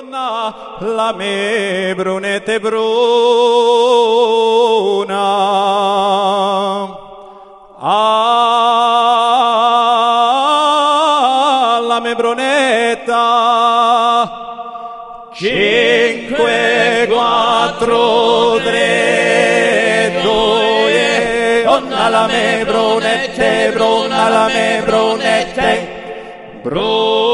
bruna, la me brunette bruna. Ah, la me brunetta. 5, 4, 3, 2, onna la me brunette, bruna la me brunette, bruna.